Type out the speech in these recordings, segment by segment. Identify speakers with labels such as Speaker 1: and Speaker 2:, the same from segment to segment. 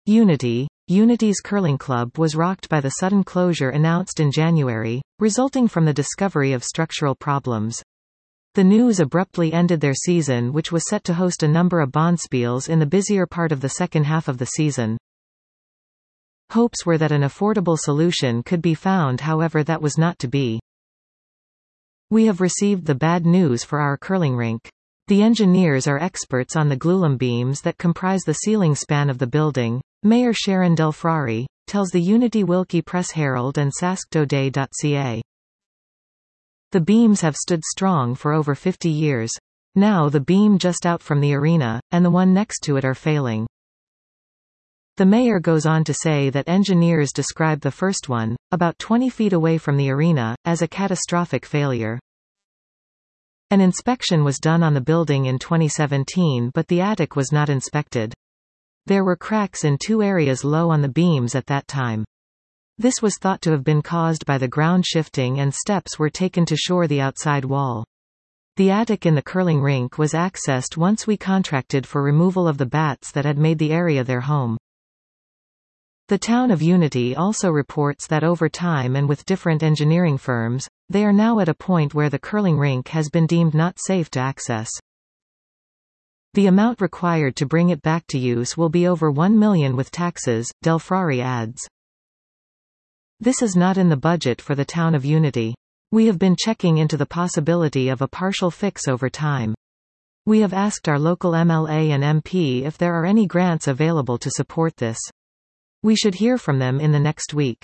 Speaker 1: Unity's curling club was rocked by the sudden closure announced in January, resulting from the discovery of structural problems. The news abruptly ended their season, which was set to host a number of bonspiels in the busier part of the second half of the season. Hopes were that an affordable solution could be found, however that was not to be. We have received the bad news for our curling rink. The engineers are experts on the glulam beams that comprise the ceiling span of the building, Mayor Sharon Delfrari tells the Unity Wilkie Press Herald and sasktoday.ca. The beams have stood strong for over 50 years. Now the beam just out from the arena, and the one next to it are failing. The mayor goes on to say that engineers describe the first one, about 20 feet away from the arena, as a catastrophic failure. An inspection was done on the building in 2017, but the attic was not inspected. There were cracks in 2 areas low on the beams at that time. This was thought to have been caused by the ground shifting, and steps were taken to shore the outside wall. The attic in the curling rink was accessed once we contracted for removal of the bats that had made the area their home. The town of Unity also reports that over time and with different engineering firms, they are now at a point where the curling rink has been deemed not safe to access. The amount required to bring it back to use will be over $1 million with taxes, Delfrari adds. This is not in the budget for the town of Unity. We have been checking into the possibility of a partial fix over time. We have asked our local MLA and MP if there are any grants available to support this. We should hear from them in the next week.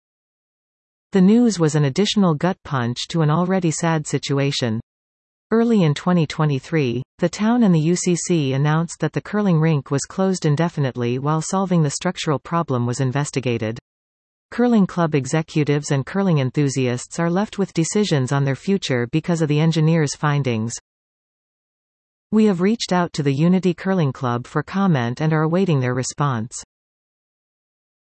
Speaker 1: The news was an additional gut punch to an already sad situation. Early in 2023, the town and the UCC announced that the curling rink was closed indefinitely while solving the structural problem was investigated. Curling club executives and curling enthusiasts are left with decisions on their future because of the engineers' findings. We have reached out to the Unity Curling Club for comment and are awaiting their response.